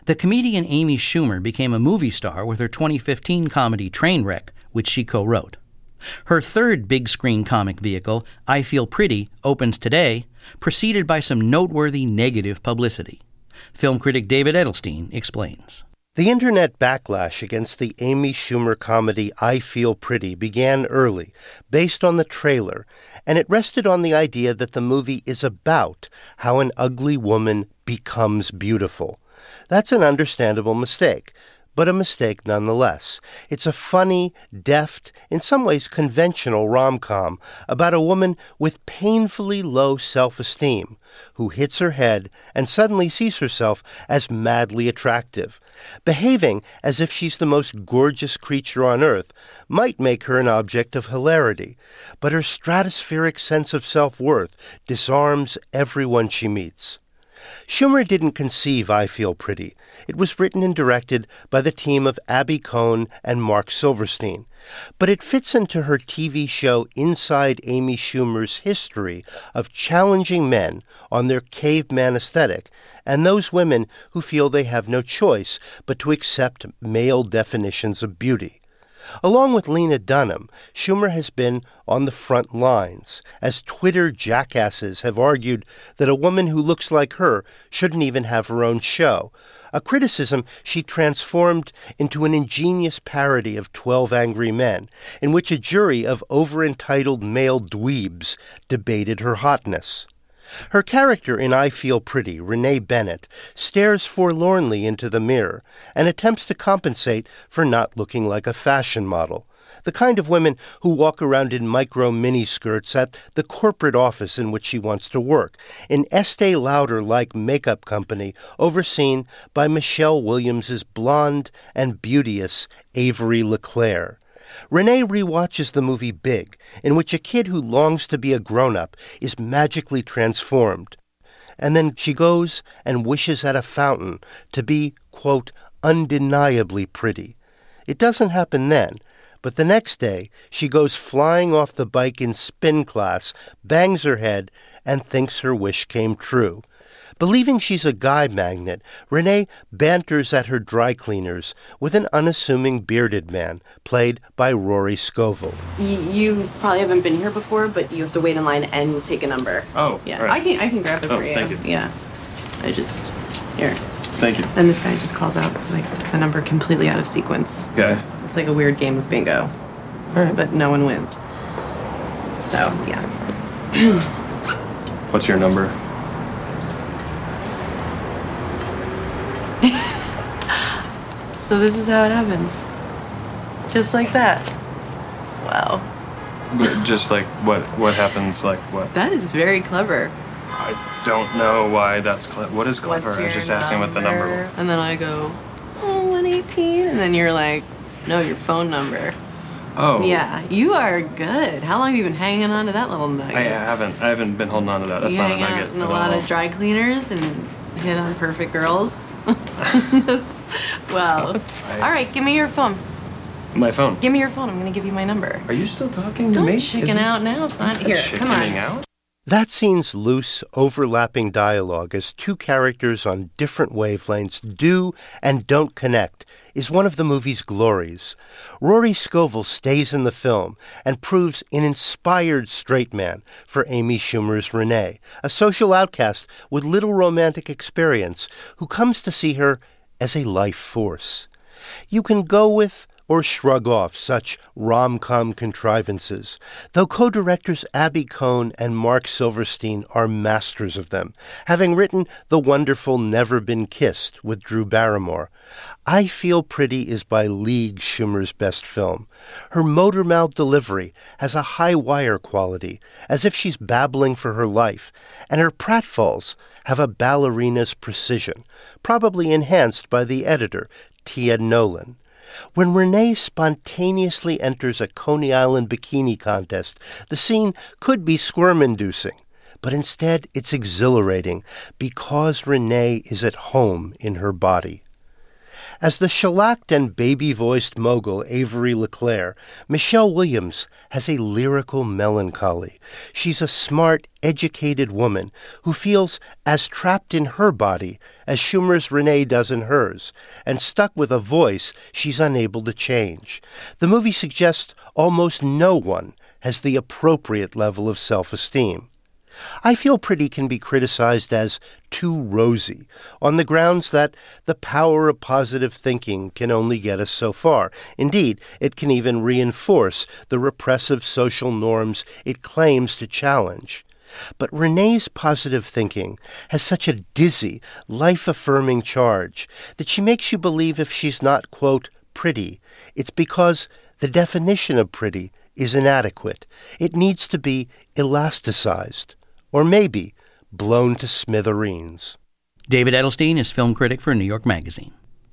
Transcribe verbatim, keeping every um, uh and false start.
The comedian Amy Schumer became a movie star with her twenty fifteen comedy Trainwreck, which she co-wrote. Her third big-screen comic vehicle, I Feel Pretty, opens today, preceded by some noteworthy negative publicity. Film critic David Edelstein explains. The internet backlash against the Amy Schumer comedy I Feel Pretty began early, based on the trailer, and it rested on the idea that the movie is about how an ugly woman becomes beautiful. That's an understandable mistake, but a mistake nonetheless. It's a funny, deft, in some ways conventional rom-com about a woman with painfully low self-esteem who hits her head and suddenly sees herself as madly attractive. Behaving as if she's the most gorgeous creature on earth might make her an object of hilarity, but her stratospheric sense of self-worth disarms everyone she meets. Schumer didn't conceive I Feel Pretty. It was written and directed by the team of Abby Cohn and Mark Silverstein. But it fits into her T V show Inside Amy Schumer's history of challenging men on their caveman aesthetic and those women who feel they have no choice but to accept male definitions of beauty. Along with Lena Dunham, Schumer has been on the front lines, as Twitter jackasses have argued that a woman who looks like her shouldn't even have her own show, a criticism she transformed into an ingenious parody of Twelve Angry Men, in which a jury of over-entitled male dweebs debated her hotness. Her character in I Feel Pretty, Renee Bennett, stares forlornly into the mirror and attempts to compensate for not looking like a fashion model, the kind of women who walk around in micro miniskirts at the corporate office in which she wants to work, an Estee Lauder-like makeup company overseen by Michelle Williams's blonde and beauteous Avery LeClaire. Renee rewatches the movie Big, in which a kid who longs to be a grown-up is magically transformed. And then she goes and wishes at a fountain to be, quote, undeniably pretty. It doesn't happen then, but the next day she goes flying off the bike in spin class, bangs her head, and thinks her wish came true. Believing she's a guy magnet, Renee banters at her dry cleaners with an unassuming bearded man, played by Rory Scovel. You, you probably haven't been here before, but you have to wait in line and take a number. Oh, yeah. Right. I can I can grab it oh, for you. Thank you. Yeah. I just here. Thank you. And this guy just calls out like a number completely out of sequence. Okay. It's like a weird game of bingo. All right. But no one wins. So yeah. What's your number? So this is how it happens. Just like that. Wow. Just like what? What happens? Like what? That is very clever. I don't know why that's clever. What is clever? What's I was your just asking what the number was. And then I go, oh, one eighteen. And then you're like, no, your phone number. Oh. Yeah, you are good. How long have you been hanging on to that little nugget? I haven't. I haven't been holding on to that. That's you not a hang out nugget in a at lot all. of dry cleaners and hit on perfect girls. That's, wow. I, All right, give me your phone. My phone. Give me your phone. I'm going to give you my number. Are you still talking Don't to me? chicken Is this, out now, son. is Here, that come on. chickening out? That scene's loose, overlapping dialogue as two characters on different wavelengths do and don't connect is one of the movie's glories. Rory Scovel stays in the film and proves an inspired straight man for Amy Schumer's Renee, a social outcast with little romantic experience who comes to see her as a life force. You can go with or shrug off such rom-com contrivances, though co-directors Abby Cohn and Mark Silverstein are masters of them, having written the wonderful Never Been Kissed with Drew Barrymore. I Feel Pretty is by league Schumer's best film. Her motor-mouth delivery has a high-wire quality, as if she's babbling for her life, and her pratfalls have a ballerina's precision, probably enhanced by the editor, Tia Nolan. When Renee spontaneously enters a Coney Island bikini contest, the scene could be squirm-inducing, but instead it's exhilarating because Renee is at home in her body. As the shellacked and baby-voiced mogul Avery LeClaire, Michelle Williams has a lyrical melancholy. She's a smart, educated woman who feels as trapped in her body as Schumer's Renee does in hers, and stuck with a voice she's unable to change. The movie suggests almost no one has the appropriate level of self-esteem. I Feel Pretty can be criticized as too rosy, on the grounds that the power of positive thinking can only get us so far. Indeed, it can even reinforce the repressive social norms it claims to challenge. But Renee's positive thinking has such a dizzy, life-affirming charge that she makes you believe if she's not, quote, pretty, it's because the definition of pretty is inadequate. It needs to be elasticized. Or maybe blown to smithereens. David Edelstein is film critic for New York Magazine.